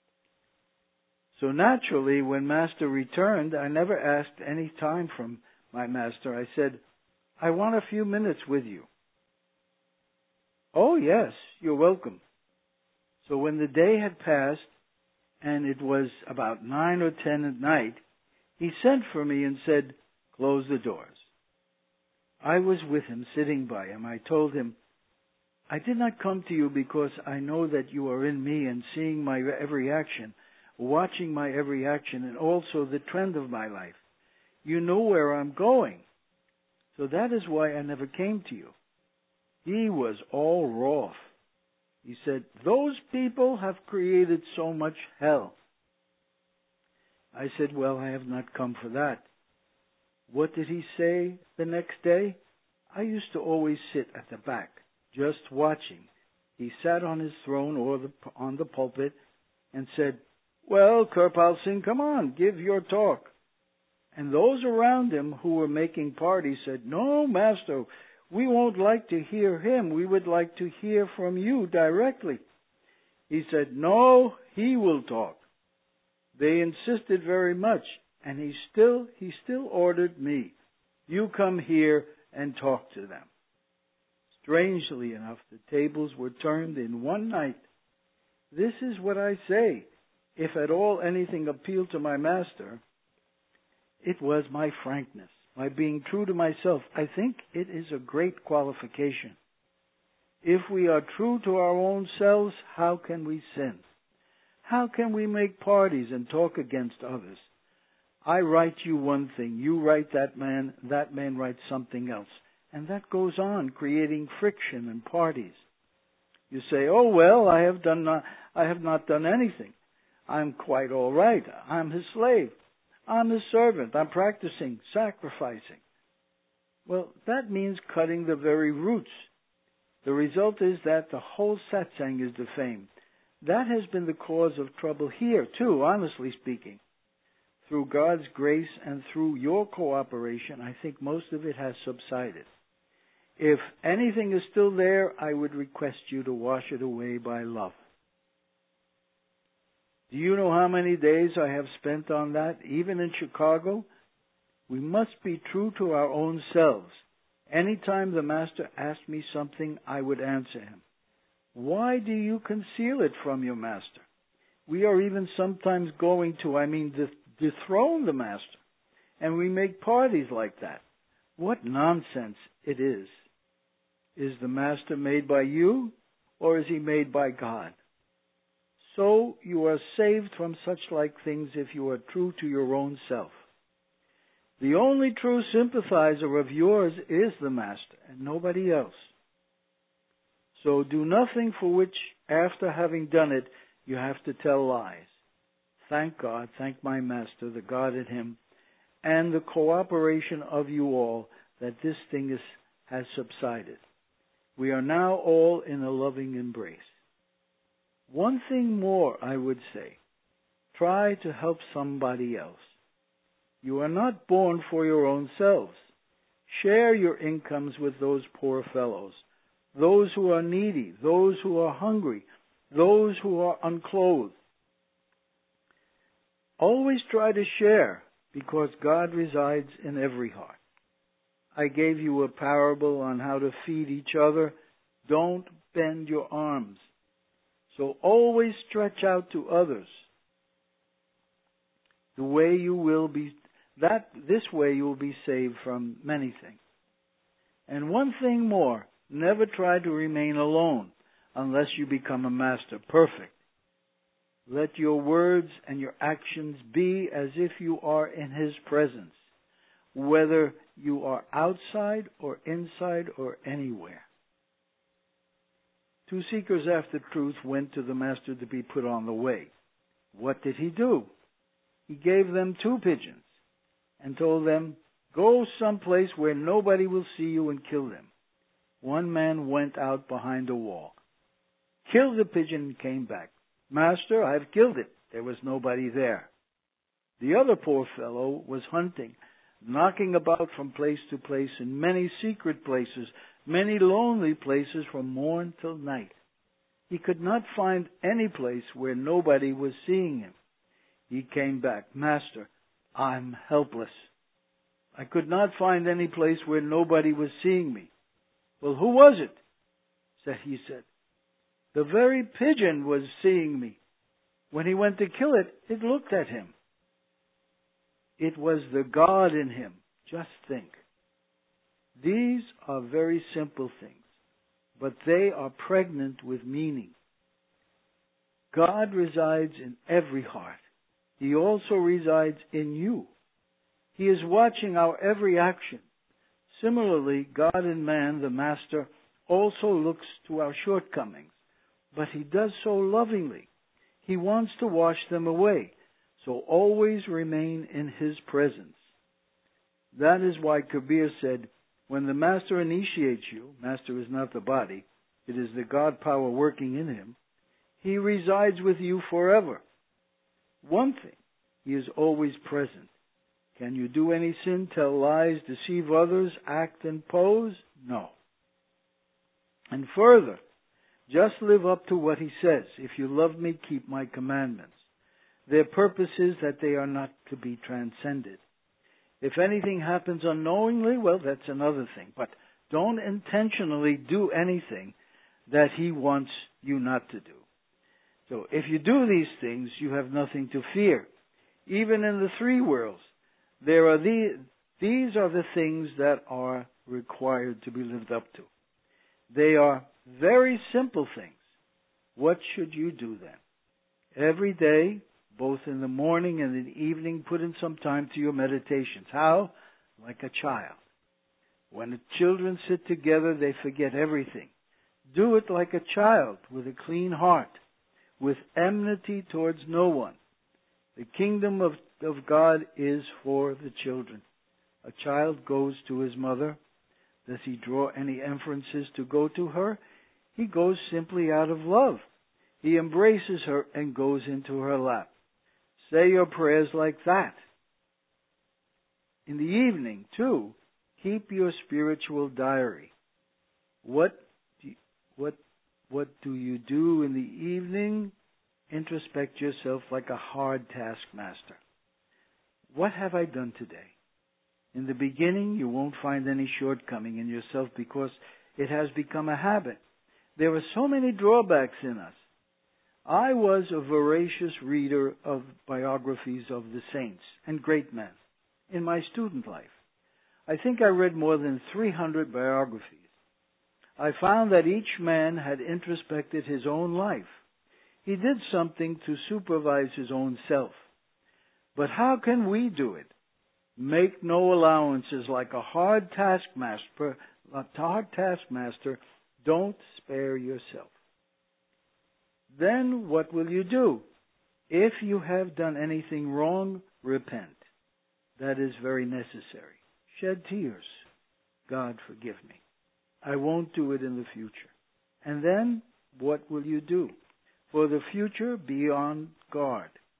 So naturally, when Master returned, I never asked any time from my Master. I said, I want a few minutes with you. Oh, yes, you're welcome. So when the day had passed, and it was about 9 or 10 at night, he sent for me and said, close the doors. I was with him, sitting by him. I told him, I did not come to you because I know that you are in me and seeing my every action, watching my every action, and also the trend of my life. You know where I'm going. So that is why I never came to you. He was all wroth. He said, those people have created so much hell. I said, well, I have not come for that. What did he say the next day? I used to always sit at the back, just watching. He sat on his throne or on the pulpit and said, well, Kirpal Singh, come on, give your talk. And those around him who were making parties said, no, Master, we won't like to hear him. We would like to hear from you directly. He said, no, he will talk. They insisted very much, and he still ordered me, you come here and talk to them. Strangely enough, the tables were turned in one night. This is what I say. If at all anything appealed to my Master, it was my frankness, my being true to myself. I think it is a great qualification. If we are true to our own selves, how can we sin? How can we make parties and talk against others? I write you one thing, you write that man writes something else. And that goes on, creating friction and parties. You say, oh well, I have not done anything. I'm quite all right. I'm his slave. I'm his servant. I'm practicing, sacrificing. Well, that means cutting the very roots. The result is that the whole satsang is defamed. That has been the cause of trouble here, too, honestly speaking. Through God's grace and through your cooperation, I think most of it has subsided. If anything is still there, I would request you to wash it away by love. Do you know how many days I have spent on that, even in Chicago? We must be true to our own selves. Any time the Master asked me something, I would answer him. Why do you conceal it from your Master? We are even sometimes going to, dethrone the Master. And we make parties like that. What nonsense it is. Is the Master made by you, or is he made by God? So you are saved from such like things if you are true to your own self. The only true sympathizer of yours is the Master, and nobody else. So do nothing for which, after having done it, you have to tell lies. Thank God, thank my Master, the God in him, and the cooperation of you all that this thing has subsided. We are now all in a loving embrace. One thing more I would say. Try to help somebody else. You are not born for your own selves. Share your incomes with those poor fellows, those who are needy, those who are hungry, those who are unclothed. Always try to share, because God resides in every heart. I gave you a parable on how to feed each other. Don't bend your arms. So always stretch out to others. This way you will be saved from many things. And one thing more, never try to remain alone unless you become a master perfect. Let your words and your actions be as if you are in His presence, whether you are outside or inside or anywhere. 2 seekers after truth went to the Master to be put on the way. What did He do? He gave them 2 pigeons and told them, go someplace where nobody will see you and kill them. One man went out behind a wall, killed the pigeon and came back. Master, I've killed it. There was nobody there. The other poor fellow was hunting, knocking about from place to place in many secret places, many lonely places from morn till night. He could not find any place where nobody was seeing him. He came back. Master, I'm helpless. I could not find any place where nobody was seeing me. Well, who was it? He said. The very pigeon was seeing me. When he went to kill it, it looked at him. It was the God in him. Just think. These are very simple things, but they are pregnant with meaning. God resides in every heart. He also resides in you. He is watching our every action. Similarly, God in man, the Master, also looks to our shortcomings, but He does so lovingly. He wants to wash them away, so always remain in His presence. That is why Kabir said, when the Master initiates you, Master is not the body, it is the God power working in him, He resides with you forever. One thing, He is always present. Can you do any sin, tell lies, deceive others, act and pose? No. And further, just live up to what He says. If you love me, keep my commandments. Their purpose is that they are not to be transcended. If anything happens unknowingly, well, that's another thing. But don't intentionally do anything that He wants you not to do. So if you do these things, you have nothing to fear. Even in the 3 worlds, these are the things that are required to be lived up to. They are very simple things. What should you do then? Every day, both in the morning and in the evening, put in some time to your meditations. How? Like a child. When the children sit together, they forget everything. Do it like a child, with a clean heart, with enmity towards no one. The kingdom of God is for the children. A child goes to his mother. Does he draw any inferences to go to her? He goes simply out of love. He embraces her and goes into her lap. Say your prayers like that. In the evening, too, keep your spiritual diary. What do you do in the evening? Introspect yourself like a hard taskmaster. What have I done today? In the beginning, you won't find any shortcoming in yourself because it has become a habit. There are so many drawbacks in us. I was a voracious reader of biographies of the saints and great men in my student life. I think I read more than 300 biographies. I found that each man had introspected his own life. He did something to supervise his own self. But how can we do it? Make no allowances like a hard taskmaster. Don't spare yourself. Then what will you do? If you have done anything wrong, repent. That is very necessary. Shed tears. God, forgive me. I won't do it in the future. And then, what will you do? For the future, be on guard.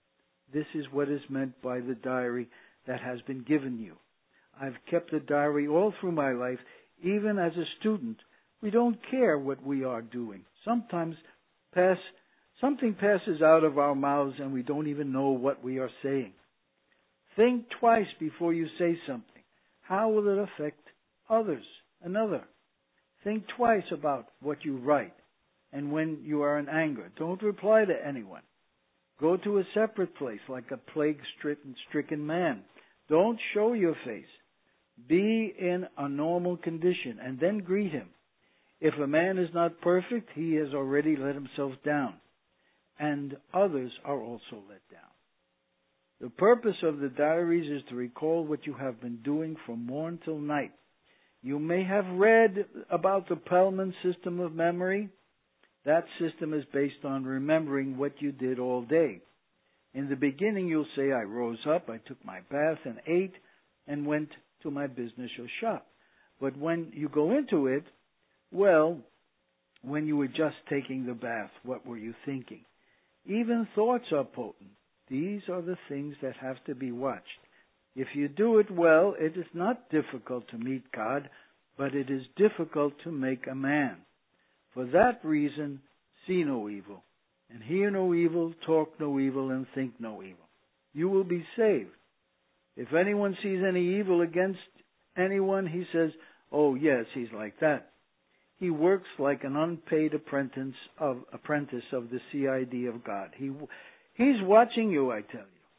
This is what is meant by the diary that has been given you. I've kept a diary all through my life, even as a student. We don't care what we are doing. Sometimes something passes out of our mouths and we don't even know what we are saying. Think twice before you say something. How will it affect others? Another. Think twice about what you write. And when you are in anger, don't reply to anyone. Go to a separate place like a plague-stricken man. Don't show your face. Be in a normal condition and then greet him. If a man is not perfect, he has already let himself down, and others are also let down. The purpose of the diaries is to recall what you have been doing from morn till night. You may have read about the Pellman system of memory. That system is based on remembering what you did all day. In the beginning, you'll say, I rose up, I took my bath and ate, and went to my business or shop. But when you go into it, well, when you were just taking the bath, what were you thinking? Even thoughts are potent. These are the things that have to be watched. If you do it well, it is not difficult to meet God, but it is difficult to make a man. For that reason, see no evil, and hear no evil, talk no evil, and think no evil. You will be saved. If anyone sees any evil against anyone, he says, oh yes, he's like that. He works like an unpaid apprentice of the CID of God. He's watching you, I tell you.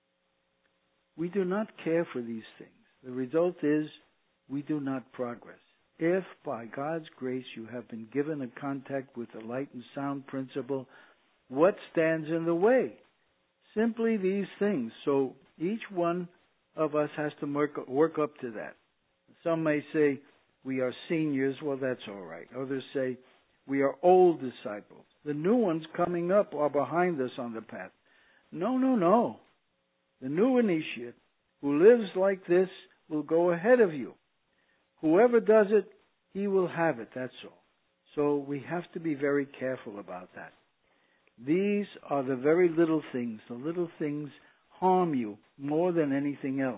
We do not care for these things. The result is we do not progress. If, by God's grace, you have been given a contact with the light and sound principle, what stands in the way? Simply these things. So each one of us has to work up to that. Some may say, we are seniors. Well, that's all right. Others say, we are old disciples. The new ones coming up are behind us on the path. No. The new initiate who lives like this will go ahead of you. Whoever does it, he will have it, that's all. So we have to be very careful about that. These are the very little things. The little things harm you more than anything else.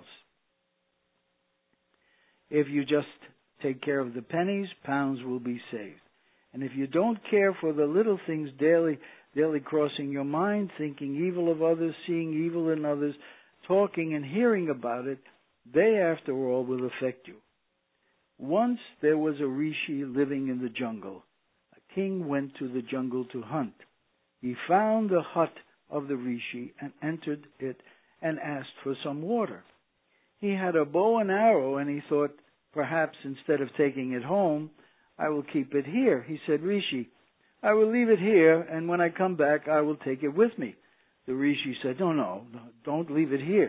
If you just take care of the pennies, pounds will be saved. And if you don't care for the little things daily crossing your mind, thinking evil of others, seeing evil in others, talking and hearing about it, they, after all, will affect you. Once there was a rishi living in the jungle. A king went to the jungle to hunt. He found the hut of the rishi and entered it and asked for some water. He had a bow and arrow, and he thought, perhaps instead of taking it home, I will keep it here. He said, Rishi, I will leave it here, and when I come back, I will take it with me. The rishi said, no, don't leave it here.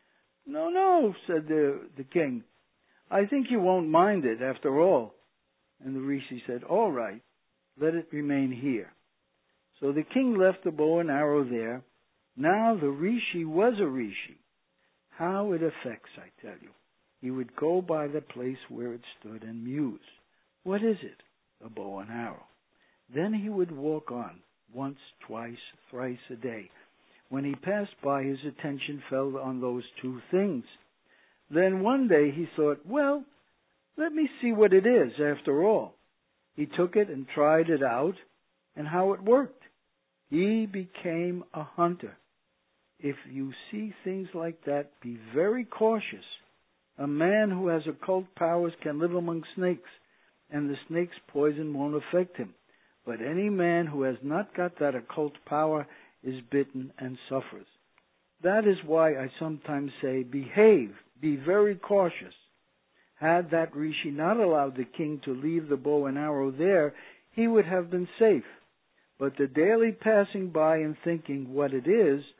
No, said the king. I think you won't mind it after all. And the rishi said, all right, let it remain here. So the king left the bow and arrow there. Now the rishi was a rishi. How it affects, I tell you. He would go by the place where it stood and muse. What is it? A bow and arrow. Then he would walk on, once, twice, thrice a day. When he passed by, his attention fell on those two things. Then one day he thought, well, let me see what it is after all. He took it and tried it out, and how it worked. He became a hunter. If you see things like that, be very cautious. A man who has occult powers can live among snakes, and the snake's poison won't affect him. But any man who has not got that occult power is bitten and suffers. That is why I sometimes say, behave, be very cautious. Had that rishi not allowed the king to leave the bow and arrow there, he would have been safe. But the daily passing by and thinking what is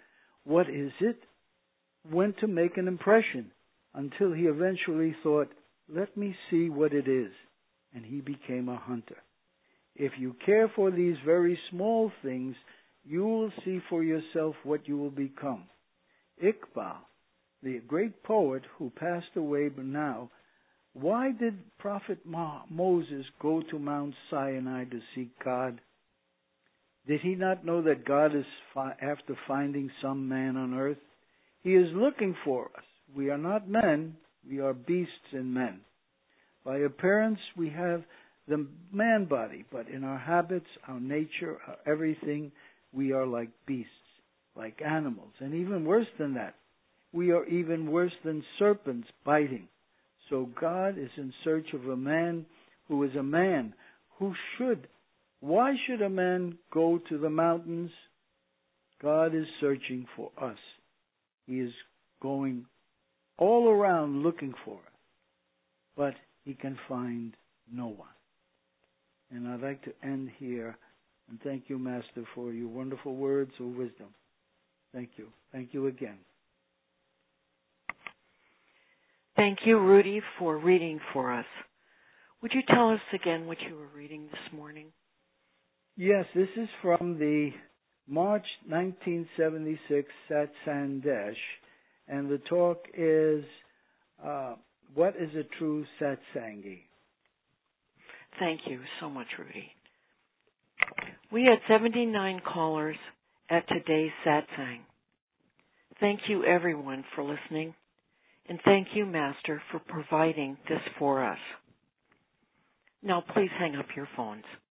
it, went to make an impression, until he eventually thought, let me see what it is, and he became a hunter. If you care for these very small things, you will see for yourself what you will become. Iqbal, the great poet who passed away now, why did Prophet Moses go to Mount Sinai to seek God? Did he not know that God is after finding some man on earth? He is looking for us. We are not men, we are beasts in men. By appearance, we have the man body, but in our habits, our nature, our everything, we are like beasts, like animals. And even worse than that, we are even worse than serpents biting. So God is in search of a man who is a man. Why should a man go to the mountains? God is searching for us. He is going all around looking for us, but he can find no one. And I'd like to end here and thank you, Master, for your wonderful words of wisdom. Thank you. Thank you again. Thank you, Rudy, for reading for us. Would you tell us again what you were reading this morning? Yes, this is from the March 1976 Satsandesh, and the talk is, what is a true Satsangi? Thank you so much, Rudy. We had 79 callers at today's satsang. Thank you, everyone, for listening, and thank you, Master, for providing this for us. Now, please hang up your phones.